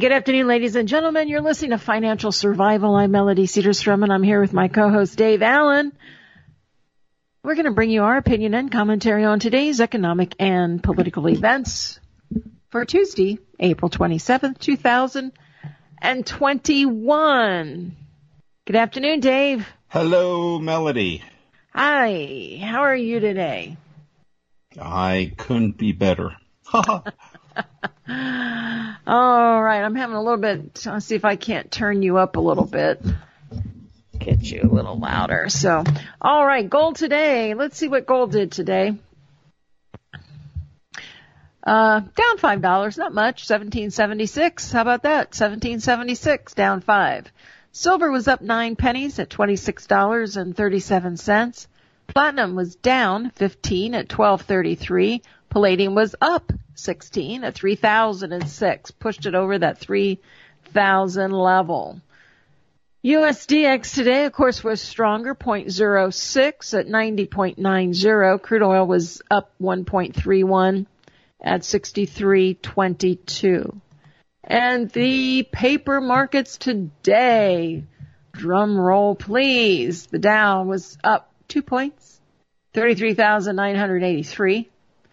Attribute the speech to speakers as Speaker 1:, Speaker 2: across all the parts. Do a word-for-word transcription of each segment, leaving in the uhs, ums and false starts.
Speaker 1: good afternoon, ladies and gentlemen. You're listening to Financial Survival. I'm Melody Cedarstrom, and I'm here with my co-host, Dave Allen. We're going to bring you our opinion and commentary on today's economic and political events for Tuesday, April twenty-seventh, two thousand twenty-one. Good afternoon, Dave.
Speaker 2: Hello, Melody.
Speaker 1: Hi. How are you today?
Speaker 2: I couldn't be better.
Speaker 1: All right. I'm having a little bit, let's see if I can't turn you up a little bit. Get you a little louder. So, all right, gold today. Let's see what gold did today. Uh, down five dollars, not much, seventeen seventy-six. How about that? seventeen seventy-six, down five. Silver was up nine pennies at twenty-six dollars and thirty-seven cents. Platinum was down fifteen at twelve thirty-three. Palladium was up sixteen at three thousand six. Pushed it over that three thousand level. U S D X today, of course, was stronger, zero point zero six at ninety point nine zero. Crude oil was up one point three one at sixty-three twenty-two. And the paper markets today, drum roll please, the Dow was up two points, thirty-three thousand nine hundred eighty-three.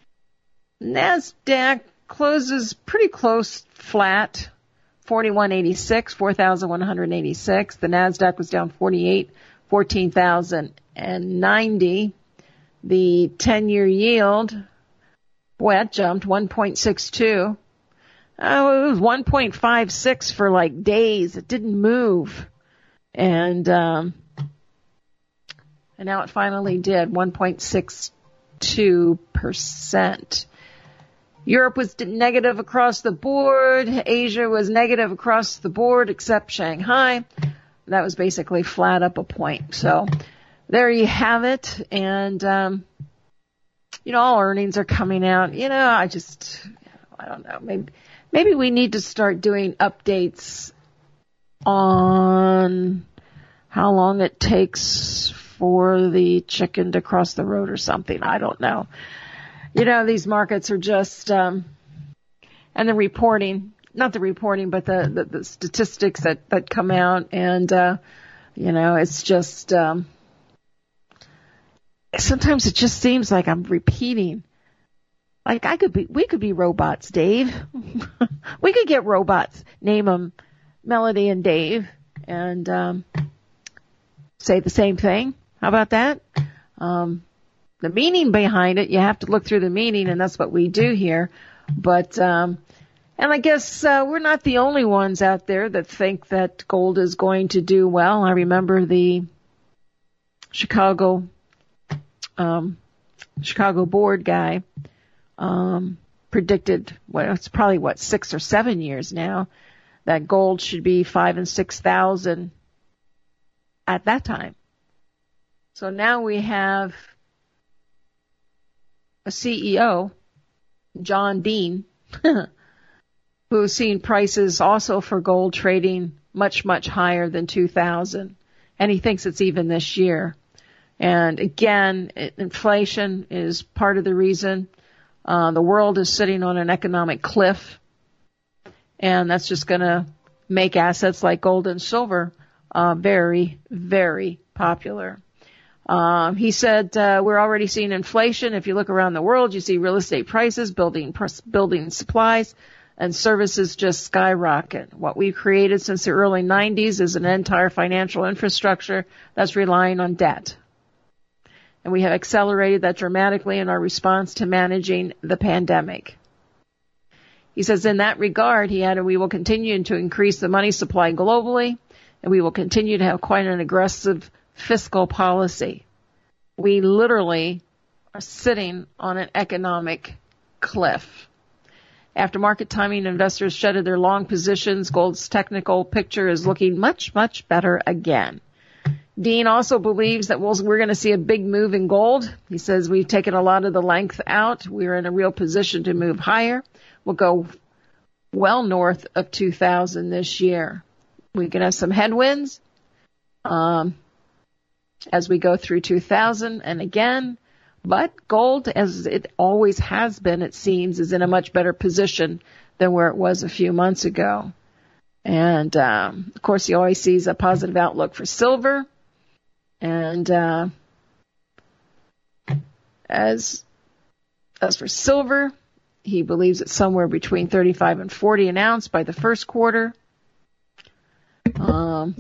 Speaker 1: NASDAQ closes pretty close flat, forty-one eighty-six, four thousand one hundred eighty-six. The NASDAQ was down forty-eight, fourteen thousand ninety. The ten-year yield, boy, that jumped one point six two. Oh, it was one point five six for like days. It didn't move. And, um, and now it finally did, one point six two percent. Europe was negative across the board. Asia was negative across the board, except Shanghai. That was basically flat up a point. So there you have it. And, um, you know, all earnings are coming out. You know, I just, I don't know, maybe, maybe we need to start doing updates on how long it takes for the chicken to cross the road or something. I don't know. You know, these markets are just, um, and the reporting, not the reporting, but the, the, the statistics that, that come out. And, uh, you know, it's just, um, sometimes it just seems like I'm repeating. Like I could be, we could be robots, Dave. We could get robots, name them Melody and Dave, and, um, say the same thing. How about that? Um, The meaning behind it, you have to look through the meaning, and that's what we do here. But, um, and I guess uh, we're not the only ones out there that think that gold is going to do well. I remember the Chicago, um, Chicago board guy, um, predicted, well, it's probably what, six or seven years now, that gold should be five and six thousand at that time. So now we have a C E O, John Dean, who's seen prices also for gold trading much, much higher than two thousand. And he thinks it's even this year. And again, inflation is part of the reason. Uh, the world is sitting on an economic cliff. And that's just going to make assets like gold and silver uh, very, very popular. Um, he said, uh, we're already seeing inflation. If you look around the world, you see real estate prices, building, building supplies, and services just skyrocket. What we've created since the early nineties is an entire financial infrastructure that's relying on debt. And we have accelerated that dramatically in our response to managing the pandemic. He says, in that regard, he added, we will continue to increase the money supply globally, and we will continue to have quite an aggressive fiscal policy. We literally are sitting on an economic cliff. After market timing, investors shedded their long positions. Gold's technical picture is looking much, much better again. Dean also believes that we'll, we're going to see a big move in gold. He says we've taken a lot of the length out. We're in a real position to move higher. We'll go well north of two thousand this year. We can have some headwinds. Um, as we go through two thousand and again, but gold, as it always has been, it seems, is in a much better position than where it was a few months ago. And, um, of course, he always sees a positive outlook for silver. And uh, as as for silver, he believes it's somewhere between thirty-five and forty an ounce by the first quarter. Um,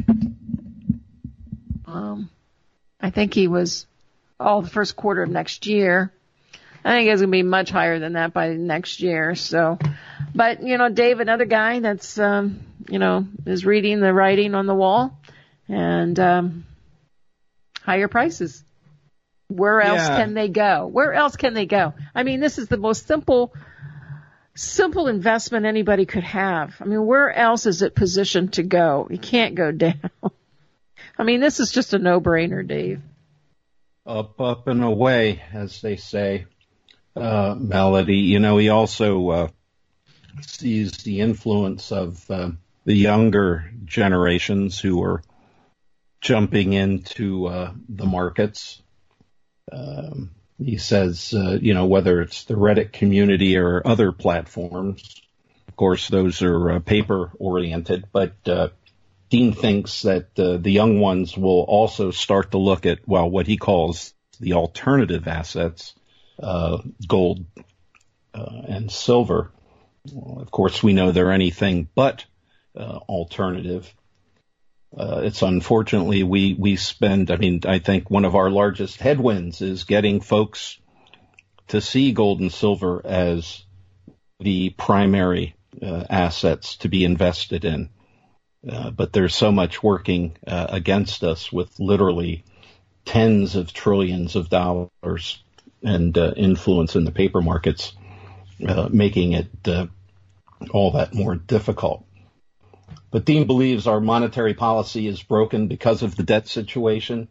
Speaker 1: um, I think he was, oh, the first quarter of next year. I think it's going to be much higher than that by next year. So, but, you know, Dave, another guy that's, um, you know, is reading the writing on the wall, and um, higher prices. Where else
Speaker 2: Yeah.
Speaker 1: can they go? Where else can they go? I mean, this is the most simple, simple investment anybody could have. I mean, where else is it positioned to go? You can't go down. I mean, this is just a no-brainer, Dave.
Speaker 2: Up, up, and away, as they say. Uh, Melody, you know, he also uh, sees the influence of uh, the younger generations who are jumping into uh, the markets. Um, he says, uh, you know, whether it's the Reddit community or other platforms, of course, those are uh, paper-oriented, but uh, Dean thinks that uh, the young ones will also start to look at, well, what he calls the alternative assets, uh, gold uh, and silver. Well, of course, we know they're anything but uh, alternative. Uh, it's unfortunately we, we spend, I mean, I think one of our largest headwinds is getting folks to see gold and silver as the primary uh, assets to be invested in. Uh, but there's so much working uh, against us with literally tens of trillions of dollars and uh, influence in the paper markets, uh, making it uh, all that more difficult. But Dean believes our monetary policy is broken because of the debt situation.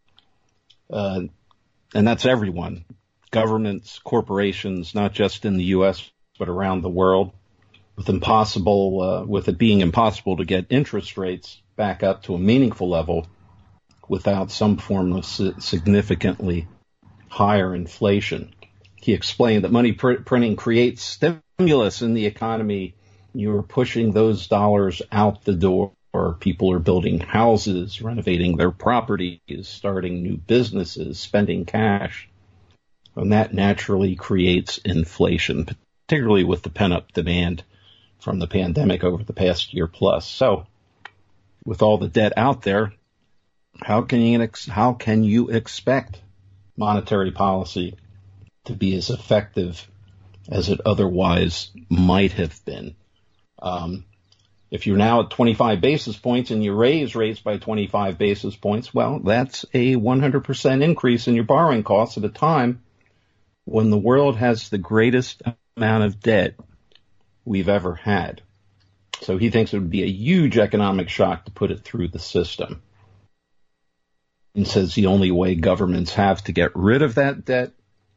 Speaker 2: Uh, and that's everyone, governments, corporations, not just in the U S, but around the world, with impossible, uh, with it being impossible to get interest rates back up to a meaningful level without some form of significantly higher inflation. He explained that money pr- printing creates stimulus in the economy. You're pushing those dollars out the door. People are building houses, renovating their properties, starting new businesses, spending cash. And that naturally creates inflation, particularly with the pent-up demand from the pandemic over the past year plus. So with all the debt out there, how can you ex- how can you expect monetary policy to be as effective as it otherwise might have been? Um, if you're now at twenty-five basis points and you raise rates by twenty-five basis points, well, that's a one hundred percent increase in your borrowing costs at a time when the world has the greatest amount of debt we've ever had. So he thinks it would be a huge economic shock to put it through the system. And says the only way governments have to get rid of that debt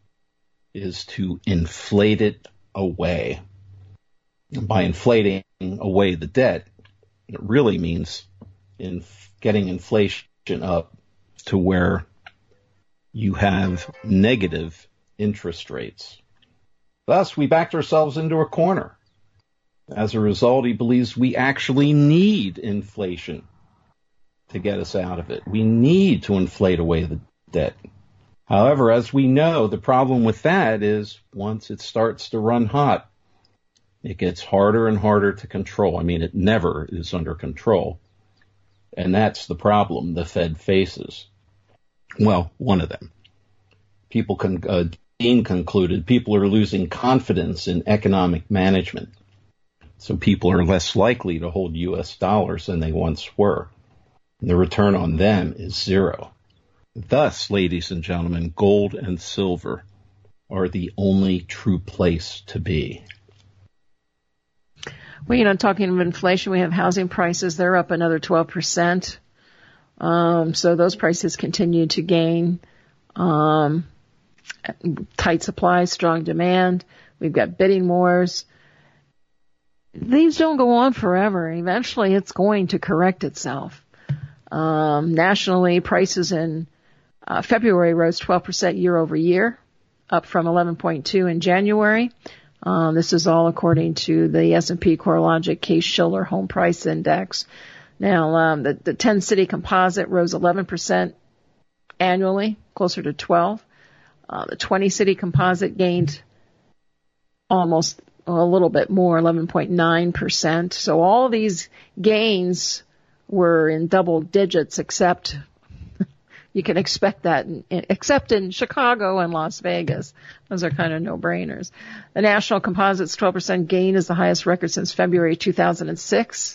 Speaker 2: is to inflate it away. And by inflating away the debt, it really means in getting inflation up to where you have negative interest rates. Thus, we backed ourselves into a corner. As a result, he believes we actually need inflation to get us out of it. We need to inflate away the debt. However, as we know, the problem with that is once it starts to run hot, it gets harder and harder to control. I mean, it never is under control. And that's the problem the Fed faces. Well, one of them. People can, uh, Dean concluded, people are losing confidence in economic management. So people are less likely to hold U S dollars than they once were. And the return on them is zero. Thus, ladies and gentlemen, gold and silver are the only true place to be.
Speaker 1: Well, you know, talking of inflation, we have housing prices. They're up another twelve percent. Um, so those prices continue to gain. Um, tight supply, strong demand. We've got bidding wars. These don't go on forever. Eventually, it's going to correct itself. Um, nationally, prices in uh, February rose twelve percent year over year, up from eleven point two in January. Um, this is all according to the S and P CoreLogic Case-Shiller Home Price Index. Now, um, the, the ten-city composite rose eleven percent annually, closer to twelve. Uh, the twenty-city composite gained almost a little bit more, eleven point nine percent. So all these gains were in double digits, except you can expect that, in, except in Chicago and Las Vegas. Those are kind of no-brainers. The national composite's twelve percent gain is the highest record since February two thousand six.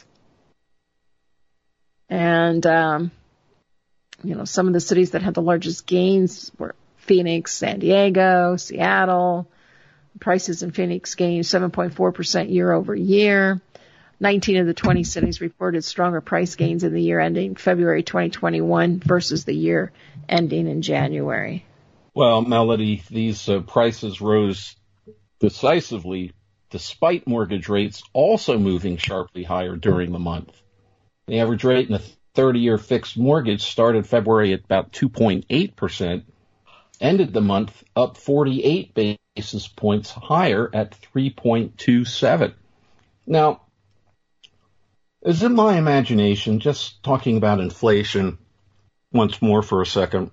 Speaker 1: And, um, you know, some of the cities that had the largest gains were Phoenix, San Diego, Seattle. Prices in Phoenix gained seven point four percent year over year. nineteen of the twenty cities reported stronger price gains in the year ending February twenty twenty-one versus the year ending in January.
Speaker 2: Well, Melody, these uh, prices rose decisively despite mortgage rates also moving sharply higher during the month. The average rate in a thirty-year fixed mortgage started February at about two point eight percent, ended the month up forty-eight basis points higher at three point two seven. Now, is it my imagination, just talking about inflation once more for a second,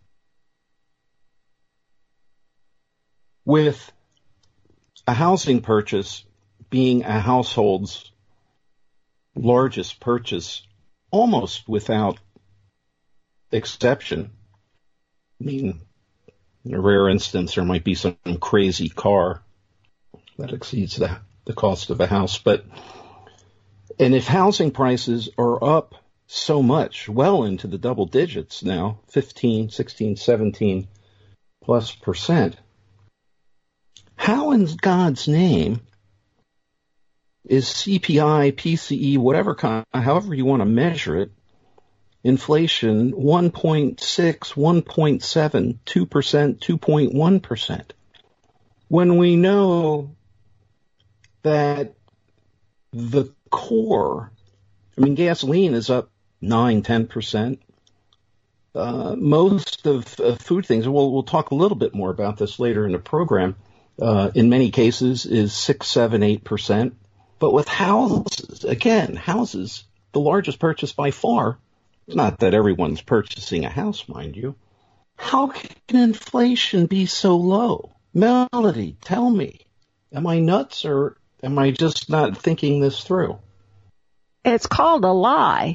Speaker 2: with a housing purchase being a household's largest purchase almost without exception? I mean, in a rare instance, there might be some crazy car that exceeds the, the cost of a house. But, and if housing prices are up so much, well into the double digits now, fifteen, sixteen, seventeen plus percent, how in God's name is C P I, P C E, whatever kind, however you want to measure it, inflation one point six, one point seven, two percent, two point one percent, when we know that the core, I mean, gasoline is up nine, ten percent. Uh, most of uh, food things, we'll, we'll talk a little bit more about this later in the program, uh, in many cases is six, seven, eight percent. But with houses, again, houses, the largest purchase by far, it's not that everyone's purchasing a house, mind you. How can inflation be so low? Melody, tell me, am I nuts or am I just not thinking this through?
Speaker 1: It's called a lie.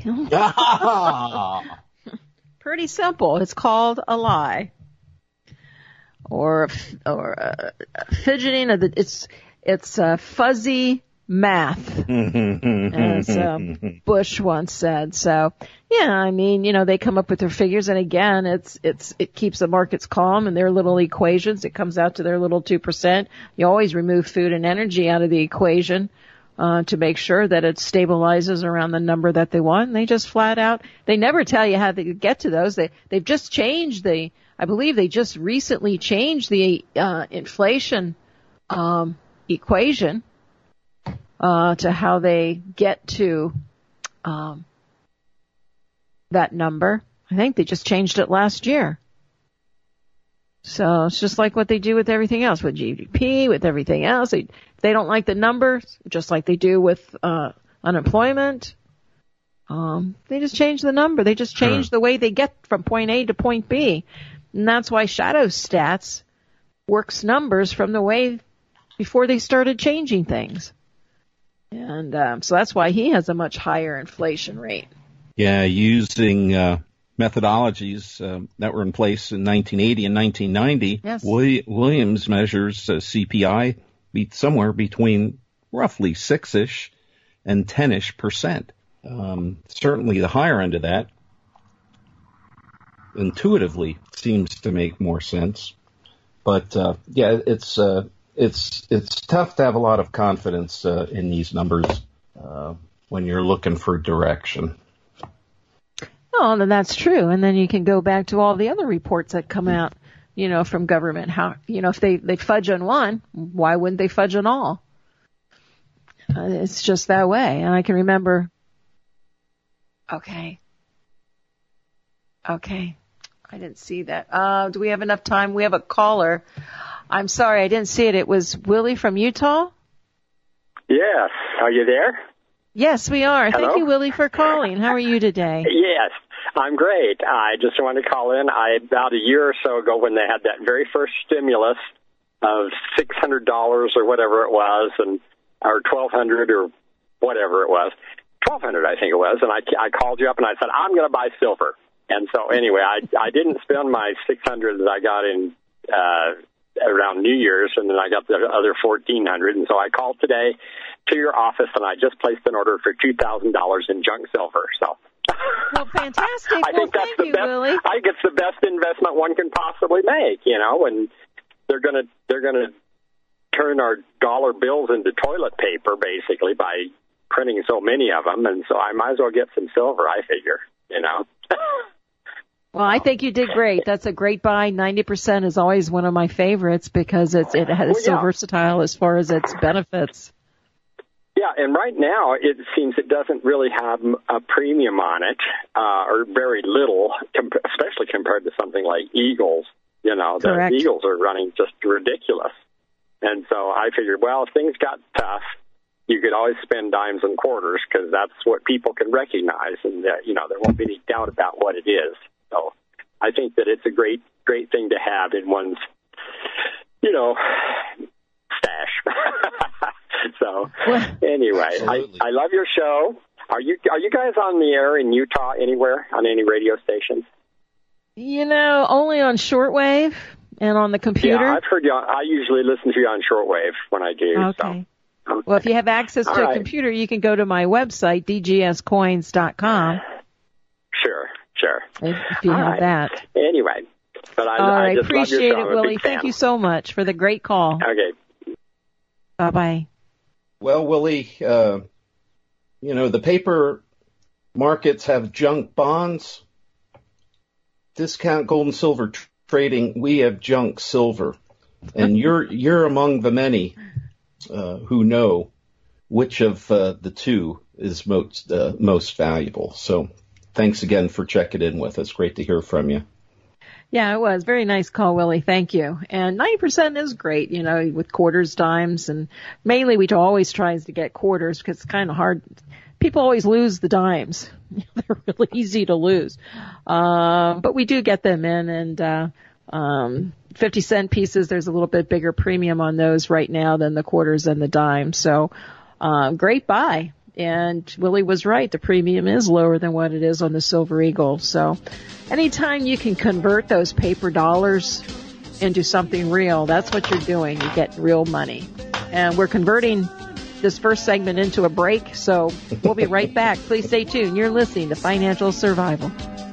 Speaker 1: Pretty simple. It's called a lie. Or or uh, fidgeting. Of the, it's it's uh, fuzzy math, as um, Bush once said. So, yeah, I mean, you know, they come up with their figures, and again, it's it's it keeps the markets calm, and their little equations, it comes out to their little two percent. You always remove food and energy out of the equation uh, to make sure that it stabilizes around the number that they want. And they just flat out, they never tell you how they get to those. They they've just changed the, I believe they just recently changed the uh, inflation um, equation. Uh, to how they get to um, that number. I think they just changed it last year. So it's just like what they do with everything else, with G D P, with everything else. They they don't like the numbers, just like they do with uh, unemployment. Um, they just change the number. They just change the way they get from point A to point B. And that's why Shadow Stats works numbers from the way before they started changing things. And um, so that's why he has a much higher inflation rate.
Speaker 2: Yeah, using uh, methodologies uh, that were in place in nineteen eighty and nineteen ninety,
Speaker 1: yes.
Speaker 2: Williams measures uh, C P I be somewhere between roughly six-ish and ten-ish percent. Um, certainly the higher end of that intuitively seems to make more sense. But, uh, yeah, it's... Uh, It's it's tough to have a lot of confidence uh, in these numbers uh, when you're looking for direction.
Speaker 1: Oh, then that's true. And then you can go back to all the other reports that come out, you know, from government. How, you know, if they, they fudge on one, why wouldn't they fudge on all? Uh, it's just that way. And I can remember, okay, okay, I didn't see that. Uh, do we have enough time? We have a caller. I'm sorry, I didn't see it. It was Willie from Utah?
Speaker 3: Yes. Are you there?
Speaker 1: Yes, we are.
Speaker 3: Hello?
Speaker 1: Thank you, Willie, for calling. How are you today?
Speaker 3: Yes, I'm great. I just wanted to call in. I about a year or so ago when they had that very first stimulus of six hundred dollars or whatever it was, and or twelve hundred dollars or whatever it was, twelve hundred dollars I think it was, and I, I called you up and I said, I'm going to buy silver. And so anyway, I, I didn't spend my six hundred dollars that I got in uh, around New Year's, and then I got the other fourteen hundred dollars. And so I called today to your office, and I just placed an order for two thousand dollars in junk silver. So,
Speaker 1: well, fantastic.
Speaker 3: I
Speaker 1: well,
Speaker 3: think that's
Speaker 1: thank
Speaker 3: the
Speaker 1: you,
Speaker 3: best.
Speaker 1: Willie.
Speaker 3: I think it's the best investment one can possibly make. You know, and they're gonna they're gonna turn our dollar bills into toilet paper basically by printing so many of them, and so I might as well get some silver. I figure, you know.
Speaker 1: Well, I think you did great. That's a great buy. ninety percent is always one of my favorites because it's it has
Speaker 3: well, yeah.
Speaker 1: so versatile as far as its benefits.
Speaker 3: Yeah, and right now it seems it doesn't really have a premium on it, uh, or very little, comp- especially compared to something like Eagles. You know,
Speaker 1: Correct.
Speaker 3: the Eagles are running just ridiculous. And so I figured, well, if things got tough, you could always spend dimes and quarters because that's what people can recognize, and that, you know, there won't be any doubt about what it is. So I think that it's a great, great thing to have in one's, you know, stash. So anyway, I, I love your show. Are you are you guys on the air in Utah anywhere on any radio stations?
Speaker 1: You know, only on shortwave and on the computer.
Speaker 3: Yeah, I've heard you. On, I usually listen to you on shortwave when I do.
Speaker 1: Okay.
Speaker 3: So. Okay.
Speaker 1: Well, if you have access to
Speaker 3: All
Speaker 1: a
Speaker 3: right.
Speaker 1: computer, you can go to my website, d g s coins dot com.
Speaker 3: Sure, sure.
Speaker 1: If, if you
Speaker 3: All
Speaker 1: have
Speaker 3: right.
Speaker 1: that.
Speaker 3: Anyway, but I,
Speaker 1: All
Speaker 3: I
Speaker 1: right,
Speaker 3: just
Speaker 1: appreciate
Speaker 3: love your show.
Speaker 1: it,
Speaker 3: I'm a
Speaker 1: Willie.
Speaker 3: big
Speaker 1: Thank
Speaker 3: fan.
Speaker 1: you so much for the great call.
Speaker 3: Okay.
Speaker 1: Bye bye.
Speaker 2: Well, Willie, uh, you know, the paper markets have junk bonds. Discount gold and silver tr- trading, we have junk silver. And you're you're among the many uh, who know which of uh, the two is most uh, most valuable. So thanks again for checking in with us. Great to hear from you.
Speaker 1: Yeah, it was. Very nice call, Willie. Thank you. And ninety percent is great, you know, with quarters, dimes, and mainly we always tries to get quarters because it's kind of hard. People always lose the dimes. They're really easy to lose. Um, but we do get them in, and uh, um, fifty cent pieces, there's a little bit bigger premium on those right now than the quarters and the dimes. So uh, great buy. And Willie was right. The premium is lower than what it is on the Silver Eagle. So anytime you can convert those paper dollars into something real, that's what you're doing. You get real money. And we're converting this first segment into a break. So we'll be right back. Please stay tuned. You're listening to Financial Survival.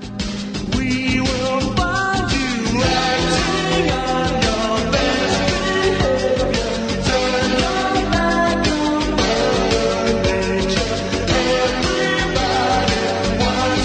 Speaker 4: We will find you acting on your best behavior. Turn your back on Mother Nature. Everybody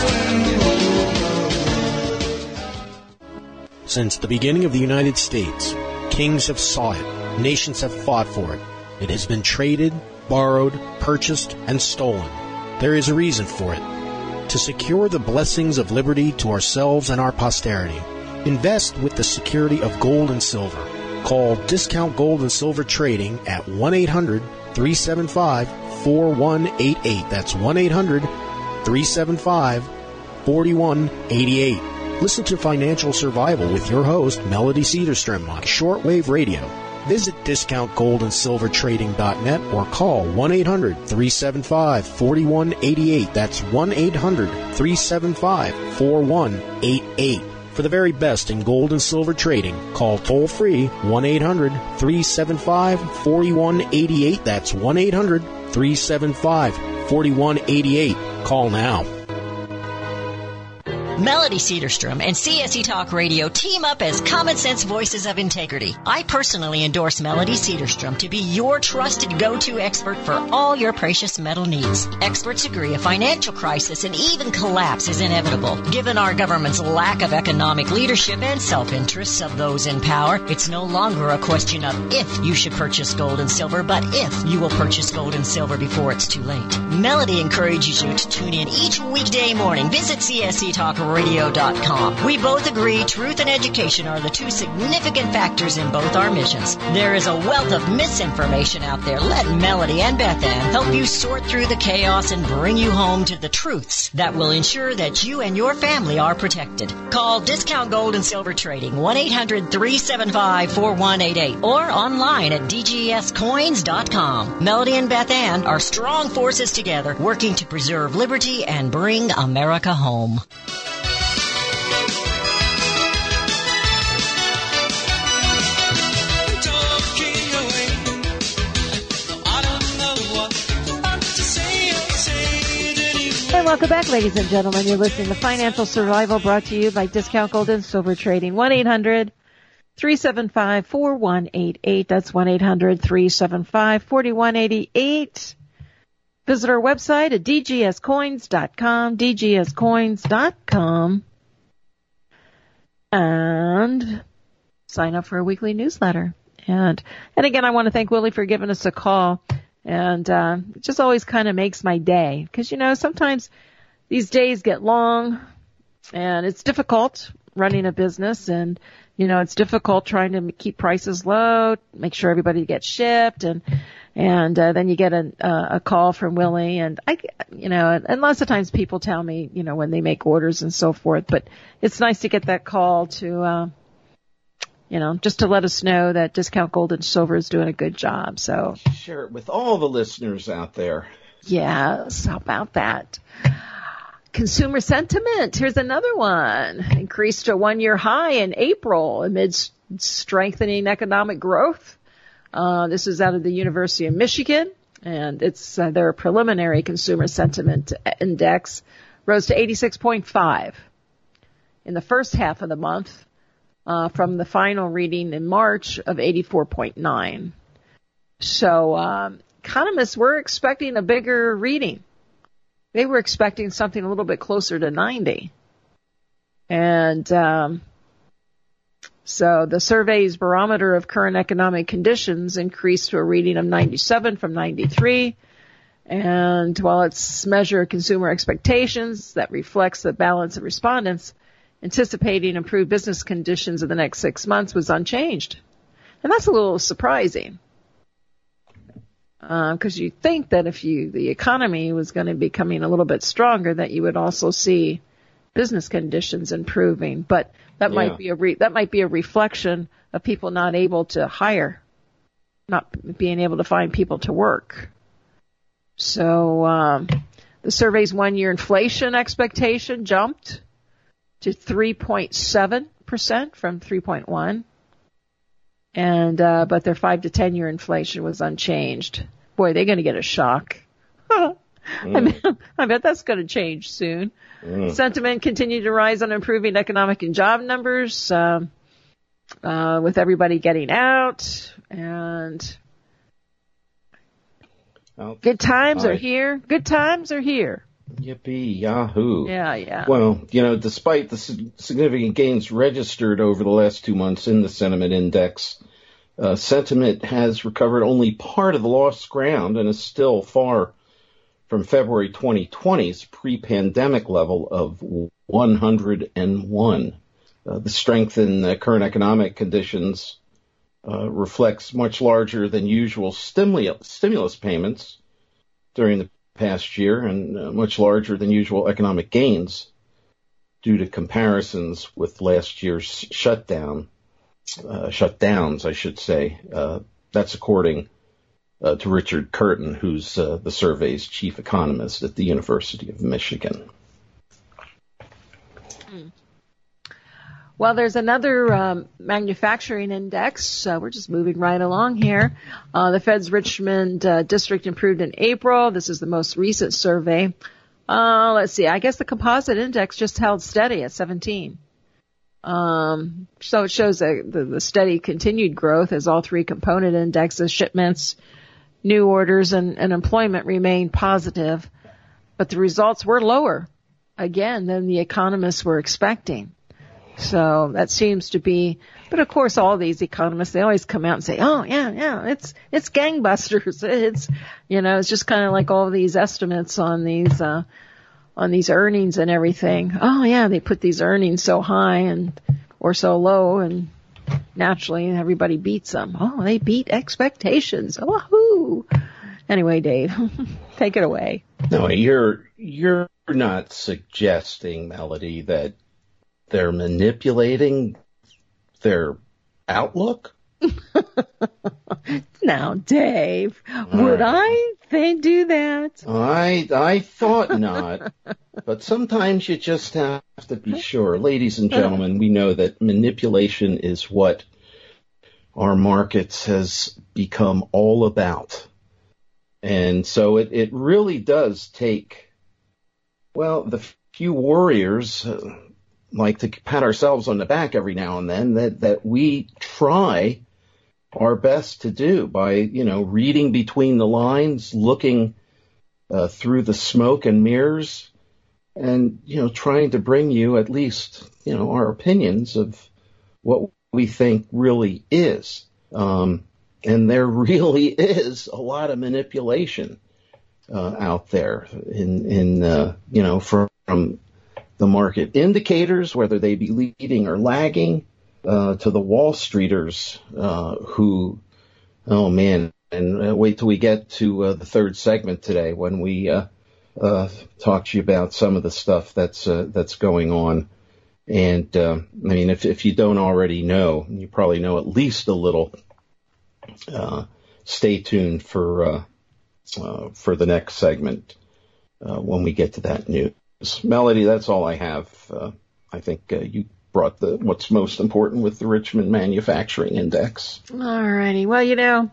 Speaker 4: wants to hold.
Speaker 5: Since the beginning of the United States, kings have sought it, nations have fought for it. It has been traded, borrowed, purchased, and stolen. There is a reason for it. To secure the blessings of liberty to ourselves and our posterity, invest with the security of gold and silver. Call Discount Gold and Silver Trading at one eight hundred, three seven five, four one eight eight. That's one eight hundred, three seven five, four one eight eight. Listen to Financial Survival with your host, Melody Cedarstrom, on Shortwave Radio. Visit discount gold and silver trading dot net or call one eight hundred, three seven five, four one eight eight. That's one eight hundred, three seven five, four one eight eight. For the very best in gold and silver trading, call toll-free one eight hundred, three seven five, four one eight eight. That's one eight hundred, three seven five, four one eight eight. Call now.
Speaker 6: Melody Cedarstrom and C S E Talk Radio team up as common sense voices of integrity. I personally endorse Melody Cedarstrom to be your trusted go-to expert for all your precious metal needs. Experts agree a financial crisis and even collapse is inevitable. Given our government's lack of economic leadership and self-interests of those in power, it's no longer a question of if you should purchase gold and silver, but if you will purchase gold and silver before it's too late. Melody encourages you to tune in each weekday morning. Visit C S E Talk radio dot com. We both agree truth and education are the two significant factors in both our missions. There is a wealth of misinformation out there. Let Melody and Beth Ann help you sort through the chaos and bring you home to the truths that will ensure that you and your family are protected. Call Discount Gold and Silver Trading, one eight hundred three seven five four one eight eight, or online at d g s coins dot com. Melody and Beth Ann are strong forces together, working to preserve liberty and bring America home.
Speaker 1: Hey, welcome back, ladies and gentlemen. You're listening to Financial Survival, brought to you by Discount Gold and Silver Trading. one eight hundred three seven five four one eight eight. That's one eight hundred three seven five four one eight eight. Visit our website at d g s coins dot com, d g s coins dot com, and sign up for a weekly newsletter. And and again, I want to thank Willie for giving us a call. And uh, it just always kind of makes my day. Because, you know, sometimes these days get long, and it's difficult running a business. And, you know, it's difficult trying to keep prices low, make sure everybody gets shipped, and and uh, then you get a, a call from Willie, and I, you know, and lots of times people tell me, you know, when they make orders and so forth. But it's nice to get that call to, uh, you know, just to let us know that Discount Gold and Silver is doing a good job. So
Speaker 2: share it with all the listeners out there.
Speaker 1: Yes, how about that? Consumer sentiment. Here's another one. Increased to a one-year high in April amidst strengthening economic growth. Uh, this is out of the University of Michigan, and it's uh, their preliminary consumer sentiment index rose to eighty-six point five in the first half of the month, uh, from the final reading in March of eighty-four point nine. So um, economists were expecting a bigger reading. They were expecting something a little bit closer to ninety. And um, so the survey's barometer of current economic conditions increased to a reading of ninety-seven from ninety-three. And while its measure of consumer expectations that reflects the balance of respondents anticipating improved business conditions in the next six months was unchanged. And that's a little surprising. Because uh, you think that if you the economy was going to be becoming a little bit stronger, that you would also see business conditions improving. But that yeah. might be a re- that might be a reflection of people not able to hire, not being able to find people to work. So um, the survey's one-year inflation expectation jumped to three point seven percent from three point one. And, uh, but their five to ten year inflation was unchanged. Boy, they're going to get a shock. mm. I mean, I bet that's going to change soon. Mm. Sentiment continued to rise on improving economic and job numbers, um, uh, with everybody getting out, and well, good times I, are here. Good times are here.
Speaker 2: Yippee, yahoo.
Speaker 1: Yeah, yeah.
Speaker 2: Well, you know, despite the significant gains registered over the last two months in the sentiment index, uh, sentiment has recovered only part of the lost ground and is still far from February twenty twenty's pre-pandemic level of one hundred one. Uh, the strength in the current economic conditions uh, reflects much larger than usual stimulus, stimulus payments during the past year, and uh, much larger than usual economic gains due to comparisons with last year's shutdown, uh, shutdowns, I should say. Uh, that's according uh, to Richard Curtin, who's uh, the survey's chief economist at the University of Michigan.
Speaker 1: Hmm. Well, there's another um, manufacturing index. Uh, we're just moving right along here. Uh, the Fed's Richmond uh, district improved in April. This is the most recent survey. Uh, let's see. I guess the composite index just held steady at seventeen. Um, so it shows a, the, the steady continued growth as all three component indexes, shipments, new orders, and, and employment remained positive. But the results were lower, again, than the economists were expecting. So that seems to be, but of course all these economists, they always come out and say, oh yeah, yeah, it's, it's gangbusters. It's, you know, it's just kind of like all these estimates on these, uh, on these earnings and everything. Oh yeah, they put these earnings so high and or so low, and naturally everybody beats them. Oh, they beat expectations. Woohoo! Anyway, Dave, take it away.
Speaker 2: No, you're you're not suggesting, Melody, that they're manipulating their outlook?
Speaker 1: Now, Dave, would I they do that?
Speaker 2: I I thought not, but sometimes you just have to be sure. Ladies and gentlemen, we know that manipulation is what our markets has become all about. And so it, it really does take, well, the few warriors uh, like to pat ourselves on the back every now and then that, that we try our best to do by, you know, reading between the lines, looking uh, through the smoke and mirrors, and, you know, trying to bring you at least, you know, our opinions of what we think really is. Um, and there really is a lot of manipulation uh, out there in, in uh, you know, from, from the market indicators, whether they be leading or lagging, uh, to the Wall Streeters uh, who, oh man, and uh, wait till we get to uh, the third segment today when we uh, uh, talk to you about some of the stuff that's uh, that's going on. And uh, I mean, if if you don't already know, you probably know at least a little. Uh, stay tuned for uh, uh, for the next segment uh, when we get to that news. Melody, that's all I have. Uh, I think uh, you brought the what's most important with the Richmond Manufacturing Index.
Speaker 1: All righty. Well, you know,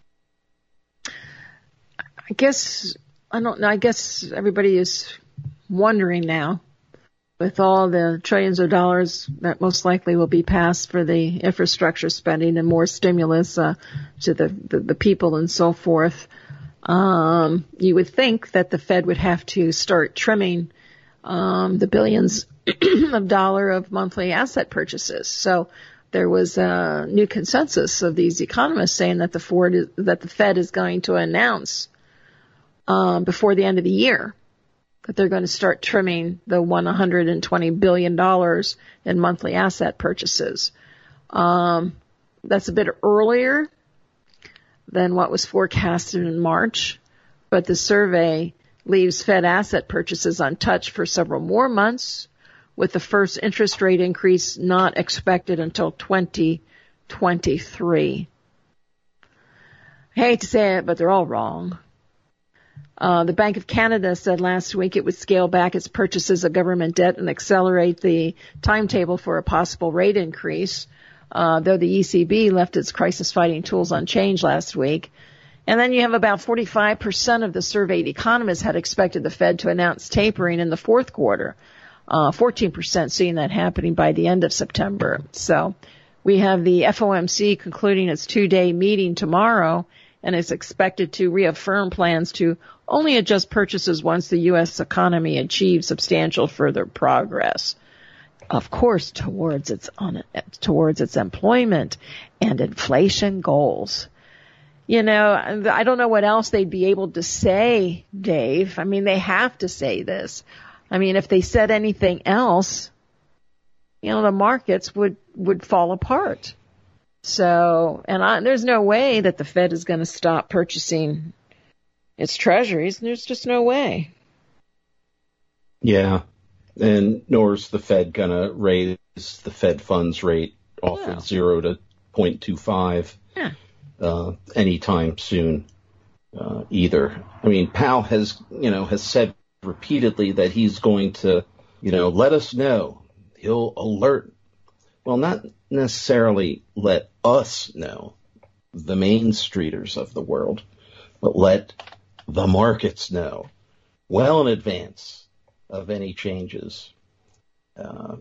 Speaker 1: I guess I don't know. I guess everybody is wondering now, with all the trillions of dollars that most likely will be passed for the infrastructure spending and more stimulus uh, to the, the, the people and so forth, um, you would think that the Fed would have to start trimming um, the billions of dollar of monthly asset purchases. So there was a new consensus of these economists saying that the Ford is, that the Fed is going to announce um, before the end of the year that they're going to start trimming the one hundred twenty billion dollars in monthly asset purchases. Um, that's a bit earlier than what was forecasted in March, but the survey leaves Fed asset purchases untouched for several more months, with the first interest rate increase not expected until twenty twenty-three. I hate to say it, but they're all wrong. Uh, the Bank of Canada said last week it would scale back its purchases of government debt and accelerate the timetable for a possible rate increase, uh, though the E C B left its crisis-fighting tools unchanged last week. And then you have about forty-five percent of the surveyed economists had expected the Fed to announce tapering in the fourth quarter, uh, fourteen percent seeing that happening by the end of September. So we have the F O M C concluding its two-day meeting tomorrow, and is expected to reaffirm plans to only adjust purchases once the U S economy achieves substantial further progress, of course, towards its on, towards its employment and inflation goals. You know, I don't know what else they'd be able to say, Dave. I mean, they have to say this. I mean, if they said anything else, you know, the markets would, would fall apart. So, and I, there's no way that the Fed is going to stop purchasing its treasuries. There's just no way.
Speaker 2: Yeah, and nor is the Fed going to raise the Fed funds rate off
Speaker 1: Well.
Speaker 2: of zero to zero point two five
Speaker 1: Yeah.
Speaker 2: uh, anytime soon uh, either. I mean, Powell has, you know, has said repeatedly that he's going to, you know, let us know. He'll alert. Well, not necessarily let us know, the Main Streeters of the world, but let the markets know well in advance of any changes. Uh,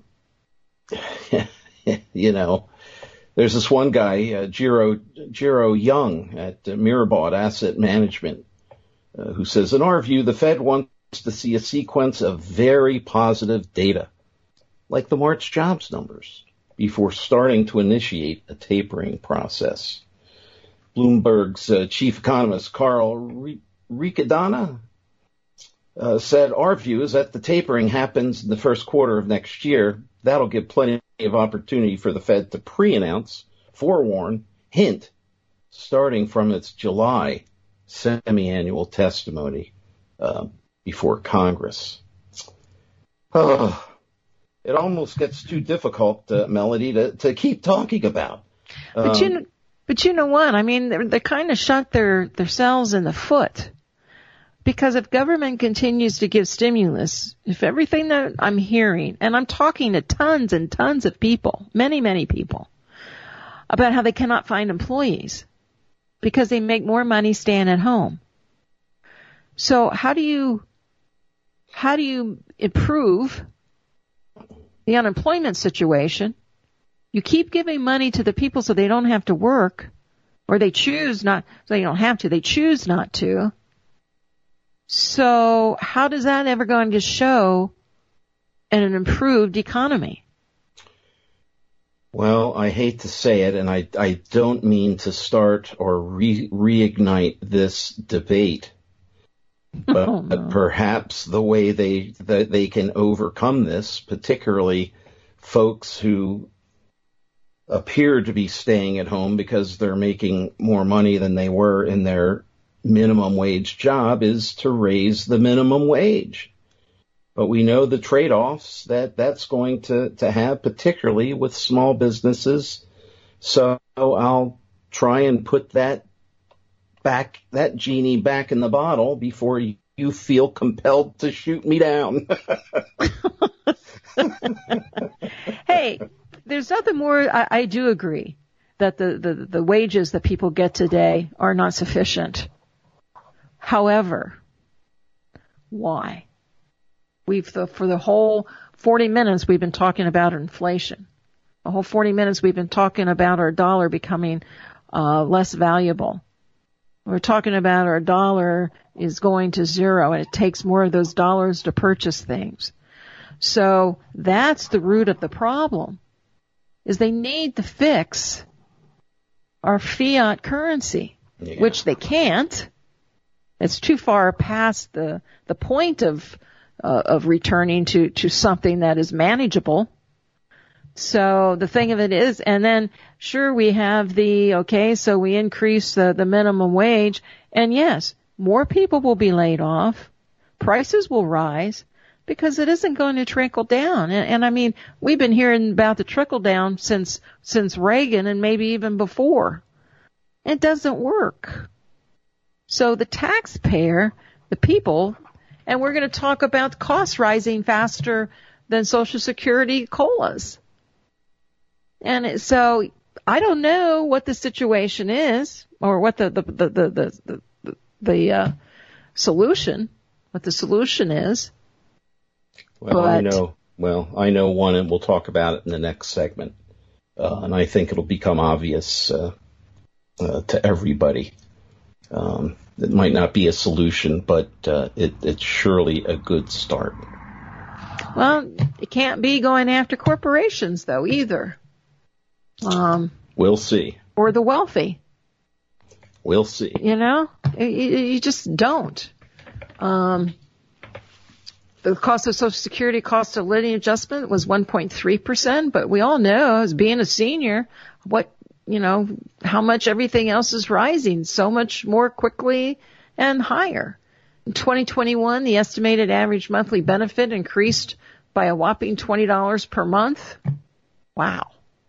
Speaker 2: you know, there's this one guy, uh, Jiro, Jiro Young at uh, Mirabaud Asset Management, uh, who says, in our view, the Fed wants to see a sequence of very positive data, like the March jobs numbers, before starting to initiate a tapering process. Bloomberg's uh, chief economist, Carl Riccadonna, uh, said, our view is that the tapering happens in the first quarter of next year. That'll give plenty of opportunity for the Fed to pre-announce, forewarn, hint, starting from its July semi-annual testimony uh, before Congress. Oh, it almost gets too difficult, uh, Melody, to, to keep talking about.
Speaker 1: But
Speaker 2: Um,
Speaker 1: you know, but you know what? I mean, they're, they kind of shot their themselves in the foot. Because if government continues to give stimulus, if everything that I'm hearing, and I'm talking to tons and tons of people, many, many people, about how they cannot find employees because they make more money staying at home. So how do you, how do you improve the unemployment situation? You keep giving money to the people so they don't have to work, or they choose not, so they don't have to, they choose not to. So how does that ever going to show in an improved economy?
Speaker 2: Well, I hate to say it, and I, I don't mean to start or re- reignite this debate, but
Speaker 1: Oh, no.
Speaker 2: perhaps the way they that they can overcome this, particularly folks who appear to be staying at home because they're making more money than they were in their minimum wage job, is to raise the minimum wage. But we know the trade-offs that that's going to, to have, particularly with small businesses. So I'll try and put that back, that genie back in the bottle before you, you feel compelled to shoot me down.
Speaker 1: Hey, there's nothing more. I, I do agree that the, the, the wages that people get today are not sufficient. However, why? We've, the, for the whole forty minutes, we've been talking about inflation. The whole forty minutes, we've been talking about our dollar becoming uh, less valuable. We're talking about our dollar is going to zero, and it takes more of those dollars to purchase things. So that's the root of the problem, is they need to fix our fiat currency,
Speaker 2: Yeah.
Speaker 1: which they can't. It's too far past the the point of uh, of returning to to something that is manageable. So the thing of it is, and then sure we have the okay, so we increase the the minimum wage, and yes, more people will be laid off, prices will rise, because it isn't going to trickle down. And, and I mean, we've been hearing about the trickle down since since Reagan and maybe even before. It doesn't work. So the taxpayer, the people, and we're going to talk about costs rising faster than Social Security COLAs. And it, so I don't know what the situation is, or what the the the the the, the, the uh, solution, what the solution is.
Speaker 2: Well, I
Speaker 1: But-
Speaker 2: know. Well, I know one, and we'll talk about it in the next segment. Uh, and I think it'll become obvious uh, uh, to everybody. Um, it might not be a solution, but uh, it, it's surely a good start.
Speaker 1: Well, it can't be going after corporations, though, either. Um,
Speaker 2: We'll see.
Speaker 1: or the wealthy,
Speaker 2: We'll see.
Speaker 1: you know? You, you just don't. Um, the cost of Social Security cost of living adjustment was one point three percent, but we all know, as being a senior, what, you know, how much everything else is rising so much more quickly and higher. In twenty twenty-one, the estimated average monthly benefit increased by a whopping twenty dollars per month. Wow.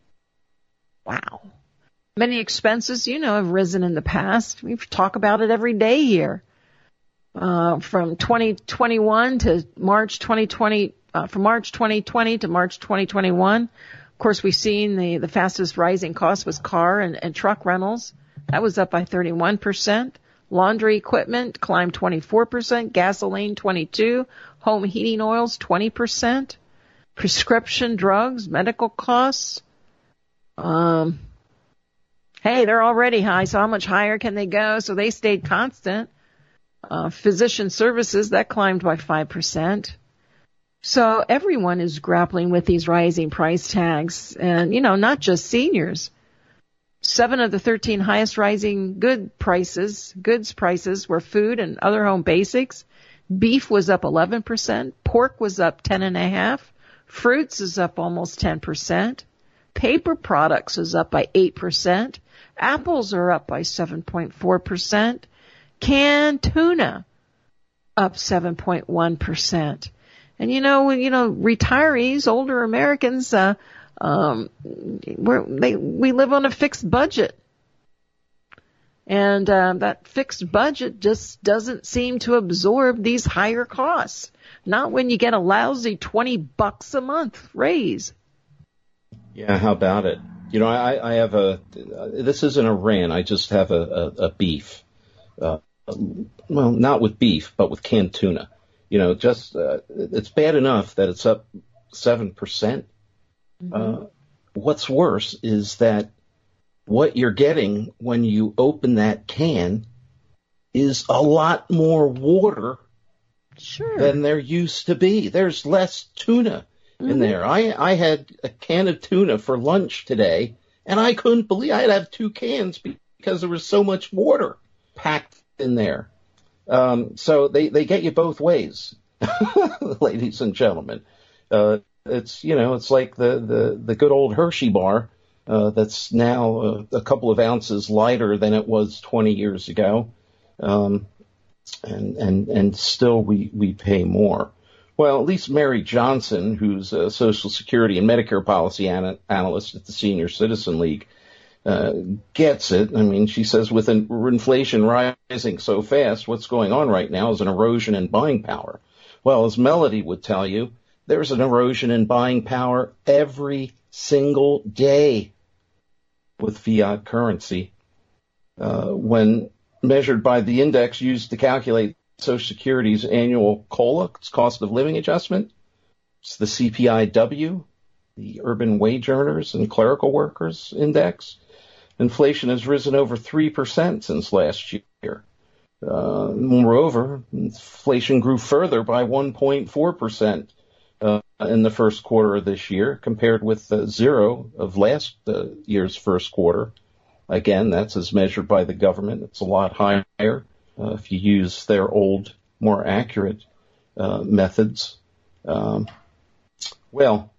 Speaker 1: Wow. Many expenses, you know, have risen in the past. We talk about it every day here. Uh, from twenty twenty-one to March twenty twenty, uh, from March twenty twenty to March twenty twenty-one. Of course, we've seen the, the fastest rising cost was car and, and truck rentals. That was up by thirty-one percent. Laundry equipment climbed twenty-four percent. Gasoline, twenty-two. Home heating oils, twenty percent. Prescription drugs, medical costs. Um, hey, they're already high, so how much higher can they go? So they stayed constant. Uh, physician services, that climbed by five percent. So everyone is grappling with these rising price tags, and, you know, not just seniors. Seven of the thirteen highest rising good prices, goods prices were food and other home basics, Beef was up eleven percent. Pork was up ten point five percent. Fruits is up almost ten percent. Paper products is up by eight percent. Apples are up by seven point four percent. Canned tuna up seven point one percent. And you know, you know, retirees, older Americans, uh, um, we're, they, we live on a fixed budget. And, uh, that fixed budget just doesn't seem to absorb these higher costs. Not when you get a lousy twenty bucks a month raise.
Speaker 2: Yeah, how about it? You know, I, I have a, this isn't a rant, I just have a, a, a beef. Uh, well, not with beef, but with canned tuna. You know, just, uh, it's bad enough that it's up seven percent. Mm-hmm. Uh, what's worse is that what you're getting when you open that can is a lot more water
Speaker 1: sure.
Speaker 2: than there used to be. There's less tuna mm-hmm. in there. I, I had a can of tuna for lunch today, and I couldn't believe I had to have two cans because there was so much water packed in there. Um, so they, they get you both ways, ladies and gentlemen. Uh, it's, you know, it's like the, the, the good old Hershey bar, uh, that's now a, a couple of ounces lighter than it was twenty years ago. Um, and, and, and still we, we pay more. Well, at least Mary Johnson, who's a Social Security and Medicare policy ana- analyst at the Senior Citizen League, Uh, gets it. I mean, she says with in- inflation rising so fast, what's going on right now is an erosion in buying power. Well, as Melody would tell you, there's an erosion in buying power every single day with fiat currency. Uh, when measured by the index used to calculate Social Security's annual COLA, its cost of living adjustment, it's the C P I W, the Urban Wage Earners and Clerical Workers Index. Inflation has risen over three percent since last year. Uh, moreover, inflation grew further by one point four percent uh, in the first quarter of this year, compared with uh, zero of last uh, year's first quarter. Again, that's as measured by the government. It's a lot higher uh, if you use their old, more accurate uh, methods. Um, well,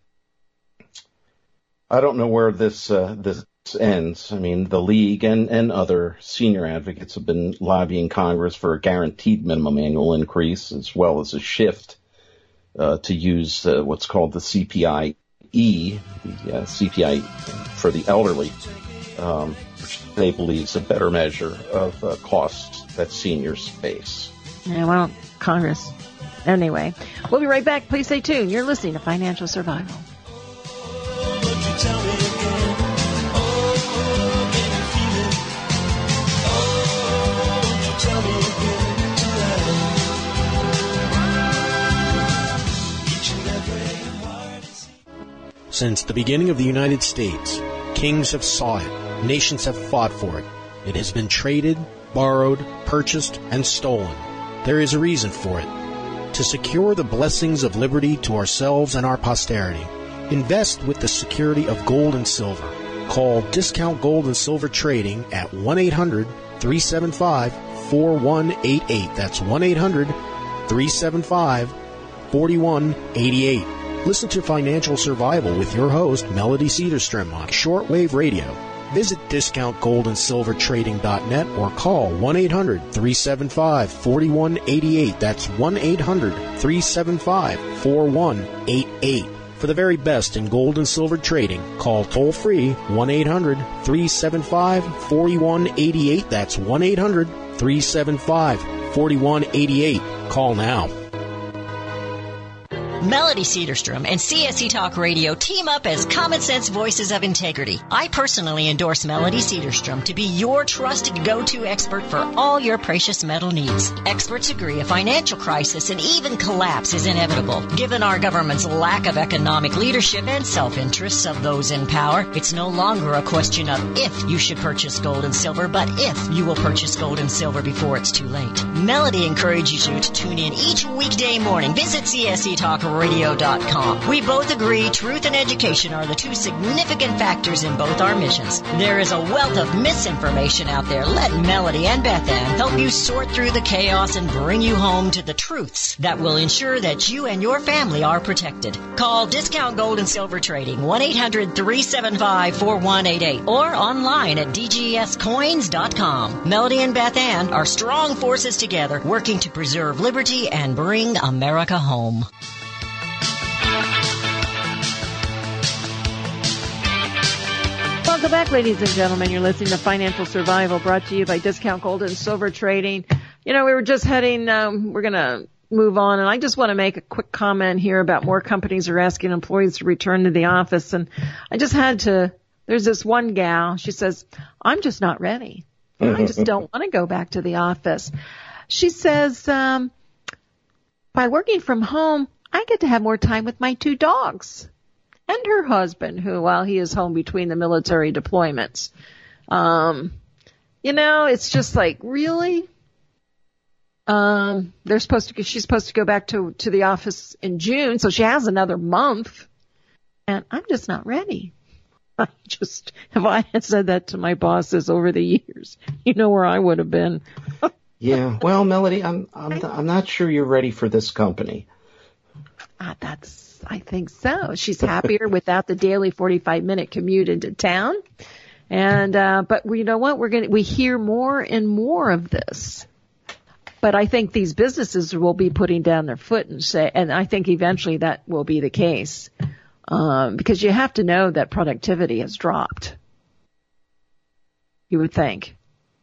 Speaker 2: I don't know where this uh, this ends. I mean, the League and, and other senior advocates have been lobbying Congress for a guaranteed minimum annual increase, as well as a shift uh, to use uh, what's called the C P I E, the uh, C P I for the elderly, um, which they believe is a better measure of uh, costs that seniors face.
Speaker 1: Yeah, well, Congress. Anyway, we'll be right back. Please stay tuned. You're listening to Financial Survival.
Speaker 5: Since the beginning of the United States, kings have sought it, nations have fought for it. It has been traded, borrowed, purchased, and stolen. There is a reason for it. To secure the blessings of liberty to ourselves and our posterity, invest with the security of gold and silver. Call Discount Gold and Silver Trading at one eight hundred three seven five four one eight eight. That's one eight hundred three seven five four one eight eight. Listen to Financial Survival with your host, Melody Cedarstrom, on shortwave radio. Visit discount gold and silver trading dot net or call one eight hundred three seven five four one eight eight. That's one eight hundred three seven five four one eight eight. For the very best in gold and silver trading, call toll-free one eight hundred three seven five four one eight eight. That's one eight hundred three seven five four one eight eight. Call now.
Speaker 6: Melody Cedarstrom and C S E Talk Radio team up as Common Sense Voices of Integrity. I personally endorse Melody Cedarstrom to be your trusted go-to expert for all your precious metal needs. Experts agree a financial crisis and even collapse is inevitable. Given our government's lack of economic leadership and self-interests of those in power, it's no longer a question of if you should purchase gold and silver, but if you will purchase gold and silver before it's too late. Melody encourages you to tune in each weekday morning. Visit C S E Talk radio dot com. We both agree truth and education are the two significant factors in both our missions. There is a wealth of misinformation out there. Let Melody and Beth Ann help you sort through the chaos and bring you home to the truths that will ensure that you and your family are protected. Call Discount Gold and Silver Trading, one eight hundred three seven five four one eight eight, or online at d g s coins dot com. Melody and Beth Ann are strong forces together, working to preserve liberty and bring America home.
Speaker 1: Welcome back, ladies and gentlemen. You're listening to Financial Survival, brought to you by Discount Gold and Silver Trading. You know, we were just heading, um, we're going to move on, and I just want to make a quick comment here about more companies are asking employees to return to the office. And I just had to, there's this one gal, she says, I'm just not ready. I just don't want to go back to the office. She says, um, by working from home, I get to have more time with my two dogs and her husband, who, while he is home between the military deployments. Um, you know, it's just like, really? Um, they're supposed to, she's supposed to go back to, to the office in June, so she has another month, and I'm just not ready. I just, if I had said that to my bosses over the years, you know where I would have been.
Speaker 2: Yeah, well, Melody, I'm, I'm, I'm not sure you're ready for this company.
Speaker 1: Uh, that's, I think so. She's happier without the daily forty-five minute commute into town. And, uh, but we, you know what? We're going to, we hear more and more of this. But I think these businesses will be putting down their foot and say, and I think eventually that will be the case. Um, because you have to know that productivity has dropped. You would think.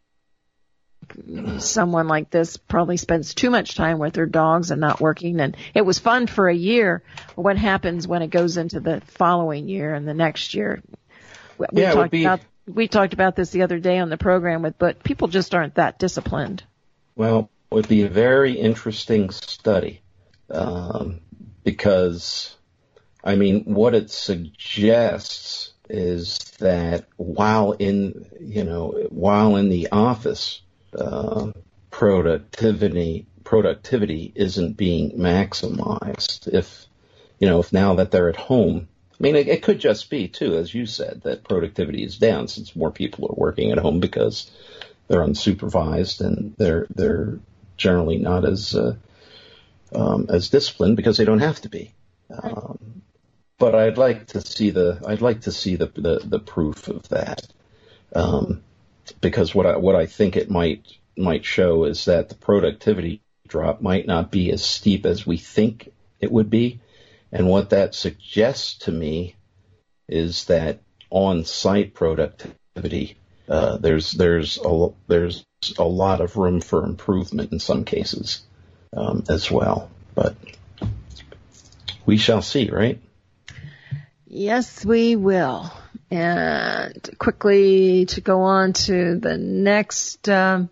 Speaker 1: Someone like this probably spends too much time with their dogs and not working. And it was fun for a year. What happens when it goes into the following year and the next year? We,
Speaker 2: Yeah, it would
Speaker 1: talked
Speaker 2: be-
Speaker 1: about, we talked about this the other day on the program, with, but people just aren't that disciplined.
Speaker 2: Well, it would be a very interesting study um, because, I mean, what it suggests is that while in, you know, while in the office, uh, productivity productivity isn't being maximized. If, you know, if now that they're at home, I mean, it, it could just be too, as you said, that productivity is down since more people are working at home because they're unsupervised and they're they're generally not as uh, um, as disciplined because they don't have to be. Um, but I'd like to see the I'd like to see the the, the proof of that, um, because what I what I think it might might show is that the productivity drop might not be as steep as we think it would be, and what that suggests to me is that on-site productivity uh, there's there's a there's a lot of room for improvement in some cases um, as well, but we shall see, right?
Speaker 1: Yes, we will. And quickly to go on to the next, um,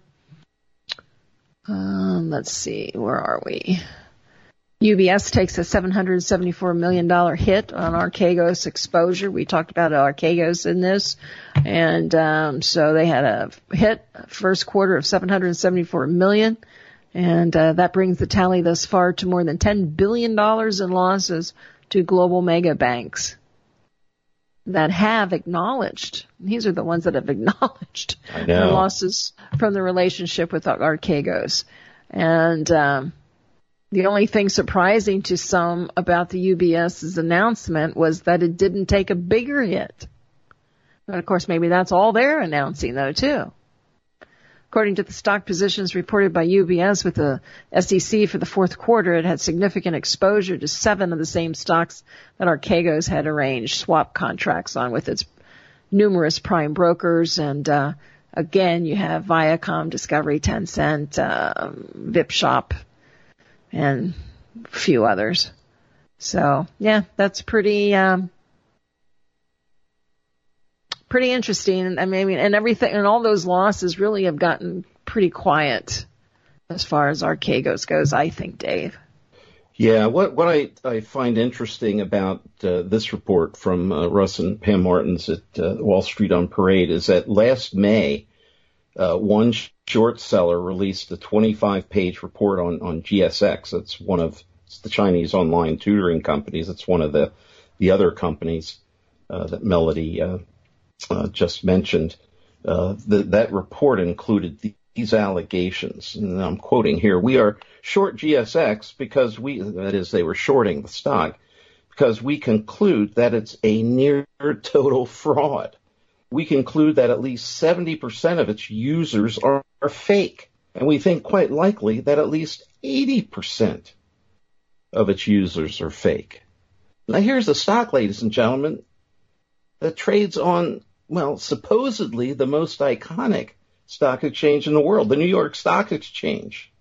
Speaker 1: um, let's see, where are we? U B S takes a seven hundred seventy-four million dollars hit on Archegos exposure. We talked about Archegos in this. And um, so they had a hit first quarter of seven hundred seventy-four million dollars. And uh, that brings the tally thus far to more than ten billion dollars in losses to global mega banks that have acknowledged, these are the ones that have acknowledged
Speaker 2: I
Speaker 1: the
Speaker 2: know.
Speaker 1: losses from the relationship with Archegos. And um, the only thing surprising to some about the U B S's announcement was that it didn't take a bigger hit. But of course, maybe that's all they're announcing, though, too. According to the stock positions reported by U B S with the S E C for the fourth quarter, it had significant exposure to seven of the same stocks that Archegos had arranged swap contracts on with its numerous prime brokers. And uh, again, you have Viacom, Discovery, Tencent, uh, VipShop, and a few others. So, yeah, that's pretty... Um, Pretty interesting. I mean, and everything, and all those losses really have gotten pretty quiet as far as Archegos goes, I think, Dave.
Speaker 2: Yeah, what what I, I find interesting about uh, this report from uh, Russ and Pam Martins at uh, Wall Street on Parade is that last May, uh, one short seller released a twenty-five page report on, on G S X. That's one of It's the Chinese online tutoring companies. It's one of the, the other companies uh, that Melody uh, uh, just mentioned. Uh, the, that report included the, these allegations, and I'm quoting here, "We are short G S X because we," that is, they were shorting the stock, "because we conclude that it's a near total fraud. We conclude that at least seventy percent of its users are, are fake. And we think quite likely that at least eighty percent of its users are fake." Now here's a stock, ladies and gentlemen, that trades on, well, supposedly the most iconic stock exchange in the world, the New York Stock Exchange.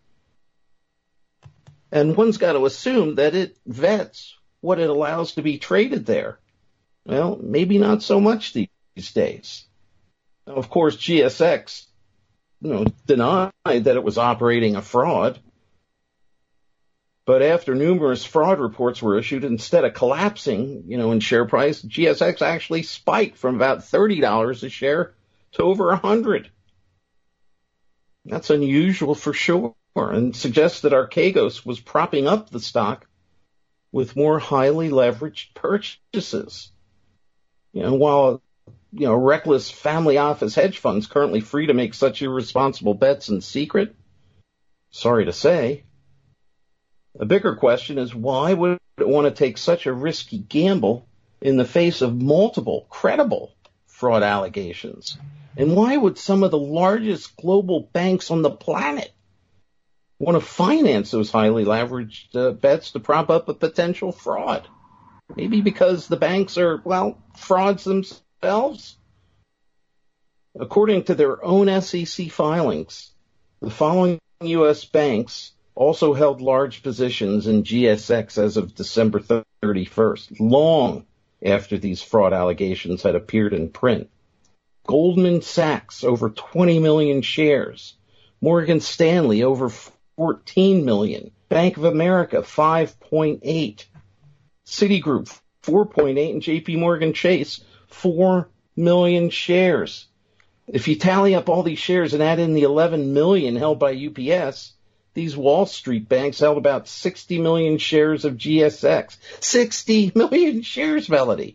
Speaker 2: And one's got to assume that it vets what it allows to be traded there. Well, maybe not so much these days. Now, of course, G S X, you know, denied that it was operating a fraud. But after numerous fraud reports were issued, instead of collapsing, you know, in share price, G S X actually spiked from about thirty dollars a share to over one hundred dollars. That's unusual for sure, and suggests that Archegos was propping up the stock with more highly leveraged purchases. You know, while, you know, reckless family office hedge funds currently free to make such irresponsible bets in secret, sorry to say. A bigger question is, why would it want to take such a risky gamble in the face of multiple credible fraud allegations? And why would some of the largest global banks on the planet want to finance those highly leveraged uh, bets to prop up a potential fraud? Maybe because the banks are, well, frauds themselves? According to their own S E C filings, the following U S banks also held large positions in G S X as of December thirty-first, long after these fraud allegations had appeared in print. Goldman Sachs, over twenty million shares. Morgan Stanley, over fourteen million. Bank of America, five point eight. Citigroup, four point eight. And J P Morgan Chase, four million shares. If you tally up all these shares and add in the eleven million held by U P S, these Wall Street banks held about sixty million shares of G S X. sixty million shares, Melody.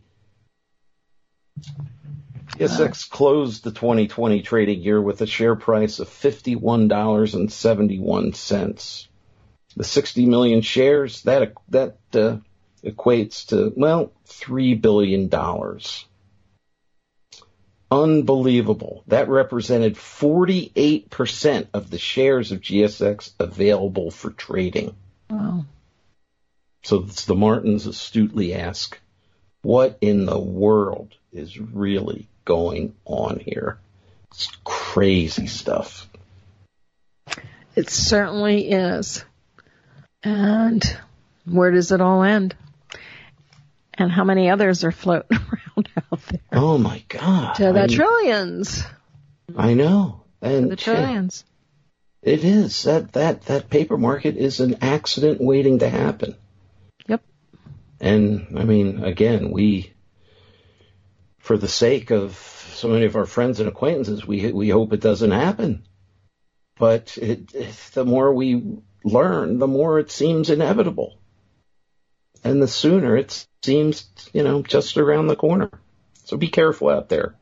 Speaker 2: G S X closed the twenty twenty trading year with a share price of fifty-one dollars and seventy-one cents. The sixty million shares, that that uh, equates to, well, three billion dollars. Unbelievable. That represented forty-eight percent of the shares of G S X available for trading.
Speaker 1: Wow. So
Speaker 2: the Martins astutely ask, what in the world is really going on here? It's crazy stuff.
Speaker 1: It certainly is. And where does it all end? And how many others are floating around out there?
Speaker 2: Oh, my God.
Speaker 1: To the
Speaker 2: I,
Speaker 1: trillions.
Speaker 2: I know. And
Speaker 1: to the trillions.
Speaker 2: It is. That, that, that paper market is an accident waiting to happen.
Speaker 1: Yep.
Speaker 2: And, I mean, again, we, for the sake of so many of our friends and acquaintances, we we hope it doesn't happen. But it, it, the more we learn, the more it seems inevitable. And the sooner it seems, you know, just around the corner. So be careful out there.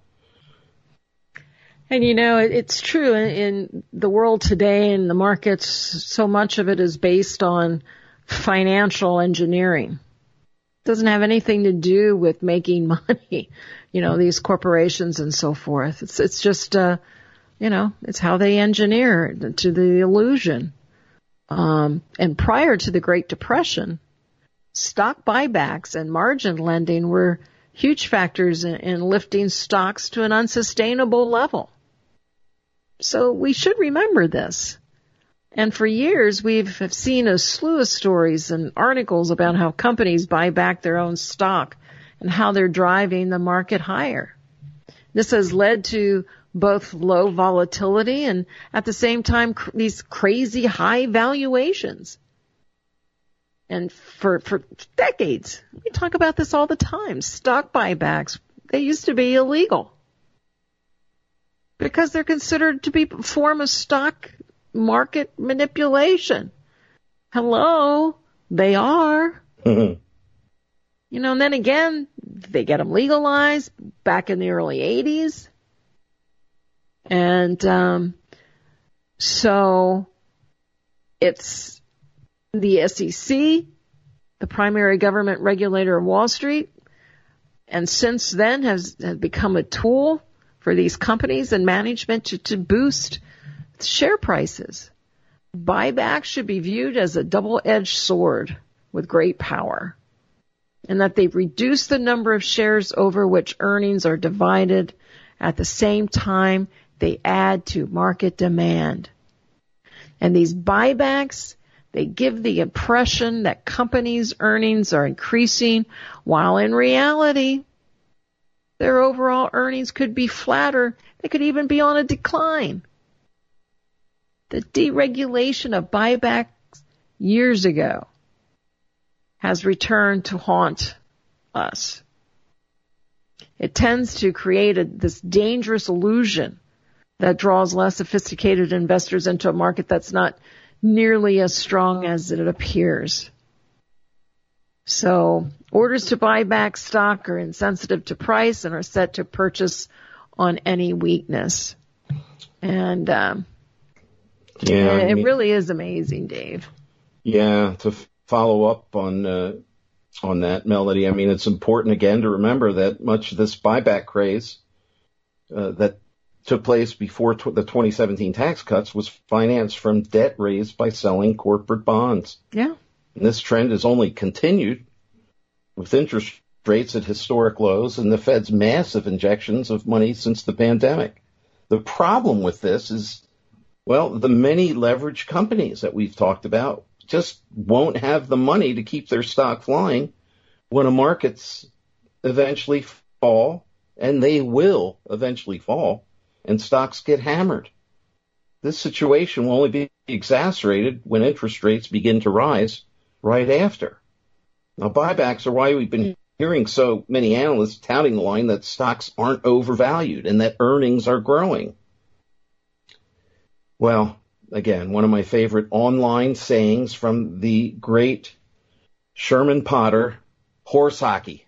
Speaker 1: And, you know, it, it's true in, in the world today and the markets, so much of it is based on financial engineering. It doesn't have anything to do with making money, you know, these corporations and so forth. It's, it's just, uh, you know, it's how they engineer it to the illusion. Um, and prior to the Great Depression, stock buybacks and margin lending were huge factors in, in lifting stocks to an unsustainable level. So we should remember this. And for years, we've seen a slew of stories and articles about how companies buy back their own stock and how they're driving the market higher. This has led to both low volatility and at the same time cr- these crazy high valuations. And for, for decades, we talk about this all the time. Stock buybacks, they used to be illegal because they're considered to be a form of stock market manipulation. Hello? They are. You know, and then again, they get them legalized back in the early eighties. And um, so it's the S E C, the primary government regulator of Wall Street, and since then has, has become a tool for these companies and management to, to boost share prices. Buybacks should be viewed as a double-edged sword with great power, and that they reduce the number of shares over which earnings are divided. At the same time, they add to market demand. And these buybacks, they give the impression that companies' earnings are increasing, while in reality, their overall earnings could be flatter. They could even be on a decline. The deregulation of buybacks years ago has returned to haunt us. It tends to create a, this dangerous illusion that draws less sophisticated investors into a market that's not nearly as strong as it appears. So orders to buy back stock are insensitive to price and are set to purchase on any weakness. And um,
Speaker 2: yeah,
Speaker 1: it
Speaker 2: I mean,
Speaker 1: really is amazing, Dave.
Speaker 2: Yeah, to f- follow up on uh, on that, Melody, I mean, it's important again to remember that much of this buyback craze uh, that took place before tw- the twenty seventeen tax cuts was financed from debt raised by selling corporate bonds.
Speaker 1: Yeah.
Speaker 2: And this trend has only continued with interest rates at historic lows and the Fed's massive injections of money since the pandemic. The problem with this is, well, the many leveraged companies that we've talked about just won't have the money to keep their stock flying when the markets eventually fall, and they will eventually fall, and stocks get hammered. This situation will only be exacerbated when interest rates begin to rise right after. Now, buybacks are why we've been hearing so many analysts touting the line that stocks aren't overvalued and that earnings are growing. Well, again, one of my favorite online sayings from the great Sherman Potter, horse hockey.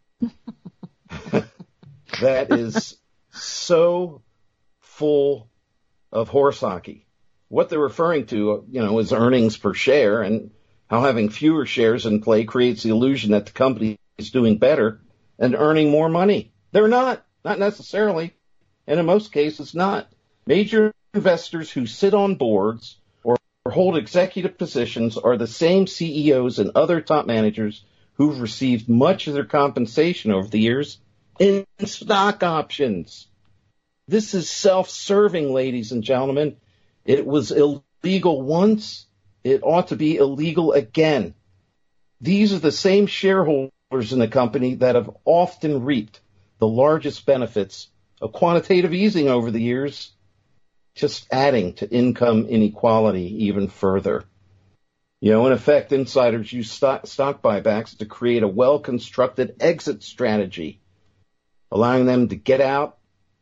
Speaker 2: That is so full of horse hockey. What they're referring to, you know, is earnings per share, and how having fewer shares in play creates the illusion that the company is doing better and earning more money. They're not, not necessarily, and in most cases not. Major investors who sit on boards or hold executive positions are the same C E Os and other top managers who've received much of their compensation over the years in stock options. This is self-serving, ladies and gentlemen. It was illegal once. It ought to be illegal again. These are the same shareholders in the company that have often reaped the largest benefits of quantitative easing over the years, just adding to income inequality even further. You know, in effect, insiders use stock, stock buybacks to create a well-constructed exit strategy, allowing them to get out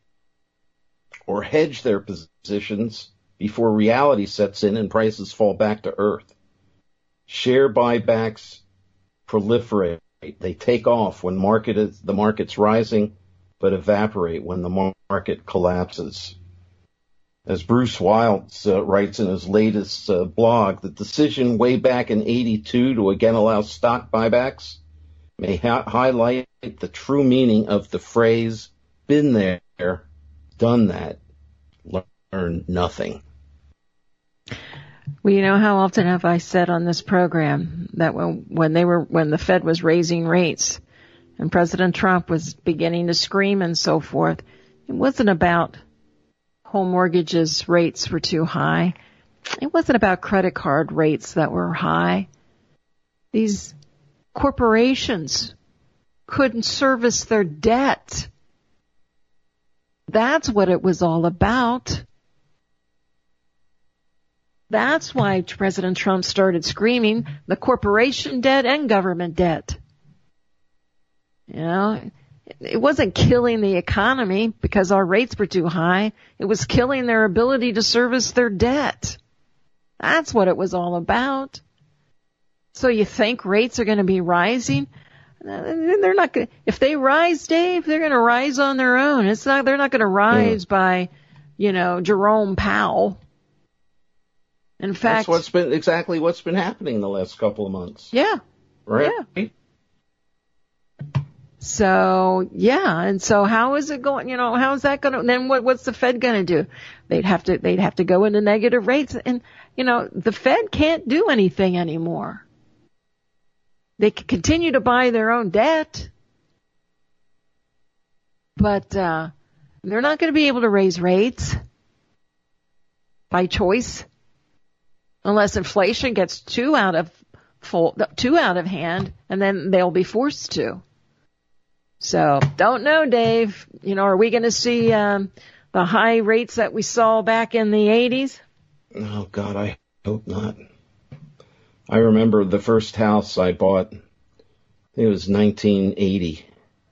Speaker 2: or hedge their positions before reality sets in and prices fall back to earth. Share buybacks proliferate. They take off when market is, the market's rising, but evaporate when the market collapses. As Bruce Wilds uh, writes in his latest uh, blog, the decision way back in eighty-two to again allow stock buybacks may ha- highlight the true meaning of the phrase, been there, done that, learned nothing.
Speaker 1: Well, you know, how often have I said on this program that when, when they were, when the Fed was raising rates and President Trump was beginning to scream and so forth, it wasn't about home mortgages rates were too high. It wasn't about credit card rates that were high. These corporations couldn't service their debt. That's what it was all about. That's why President Trump started screaming the corporation debt and government debt. You know, it wasn't killing the economy because our rates were too high. It was killing their ability to service their debt. That's what it was all about. So you think rates are going to be rising? They're not going. If they rise, Dave, they're going to rise on their own. It's not. They're not going to rise yeah. by, you know, Jerome Powell. In fact,
Speaker 2: that's what's been exactly what's been happening the last couple of months.
Speaker 1: Yeah.
Speaker 2: Right.
Speaker 1: Yeah. So yeah, and so how is it going? You know, how is that going to? Then what? What's the Fed going to do? They'd have to. They'd have to go into negative rates, and you know, the Fed can't do anything anymore. They can continue to buy their own debt, but uh, they're not going to be able to raise rates by choice unless inflation gets too out of full, too out of hand, and then they'll be forced to. So, don't know, Dave. You know, are we going to see um, the high rates that we saw back in the eighties?
Speaker 2: Oh, God, I hope not. I remember the first house I bought, I think it was nineteen eighty.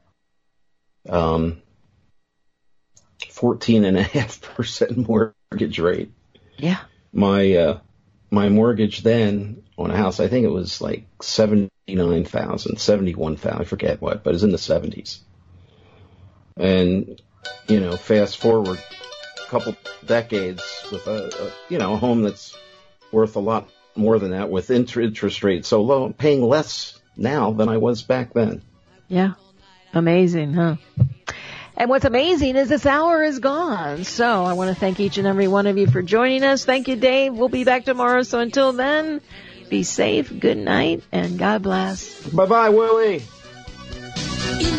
Speaker 2: Um, fourteen and a half percent mortgage rate.
Speaker 1: Yeah.
Speaker 2: My, uh, my mortgage then on a house, I think it was like seventy-nine thousand, seventy-one thousand, I forget what, but it was in the seventies. And, you know, fast forward a couple decades with a, a you know, a home that's worth a lot more than that with interest rates so low, I'm paying less now than I was back then.
Speaker 1: Yeah. Amazing, huh? And what's amazing is this hour is gone. So I want to thank each and every one of you for joining us. Thank you, Dave. We'll be back tomorrow. So until then, be safe, good night, and God bless.
Speaker 2: Bye-bye, Willie.
Speaker 4: In